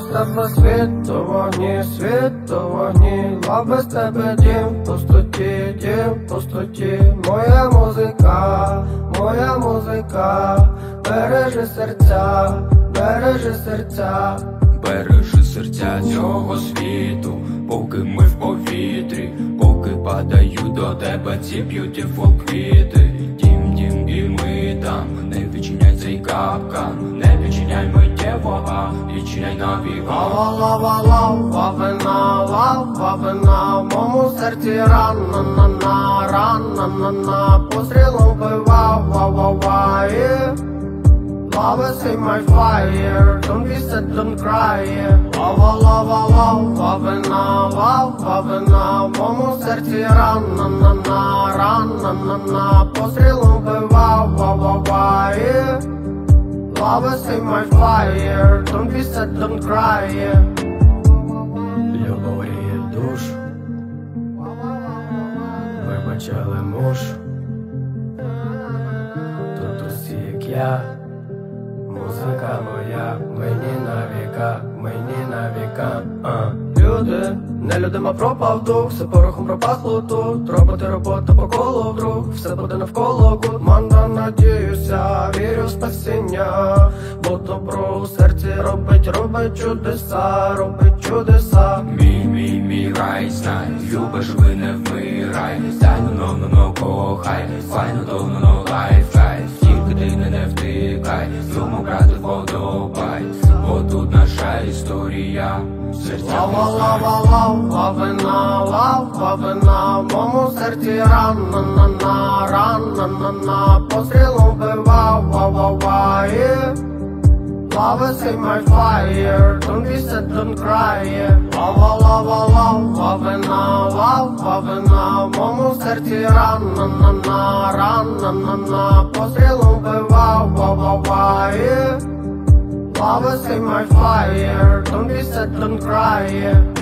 тебе світ, то вогні, світ, то вогні. Лав без тебе дім, в пустоті, дім, в пустоті. Моя музика, бережи серця, бережи серця. Бережи серця цього світу, поки ми в повітрі, поки падають до тебе ці beautiful квіти. Дім, дім, і ми там, не відчиняй цей капкан, не відчиняй миттєво, а відчиняй навігатор. Лава, лавина, в моєму серці рана, пострілом вбивав, Love is in my fire, don't be sad, don't cry. Lava, lavina, в моєму серці рана, пострілом вбивав, Love is in my fire, don't be sad, don't cry. Любов гріє душу, вибачали мушу. Тут усі як я, музика моя, мені на віка. Люди, не людима пропав дух, все порохом пропахло тут. Робота по колу вдруг, все буде навколо гуд. Манда, надіюся, вірю в спасіння, бо добро у серці робить чудеса. Мій рай, знай, любиш, ви не вмирай. Стайно, но, кохай, файно, но, лайф. Тільки ти не втикай, цьому брати подобай, бо тут наша історія. Лавина, в моєму серці рана, пострілом вбивав, Love is in my fire, don't be sad, don't cry. Лавина, в моєму серці рана, пострілом вбивав, Love is in my fire, don't be sad, don't cry.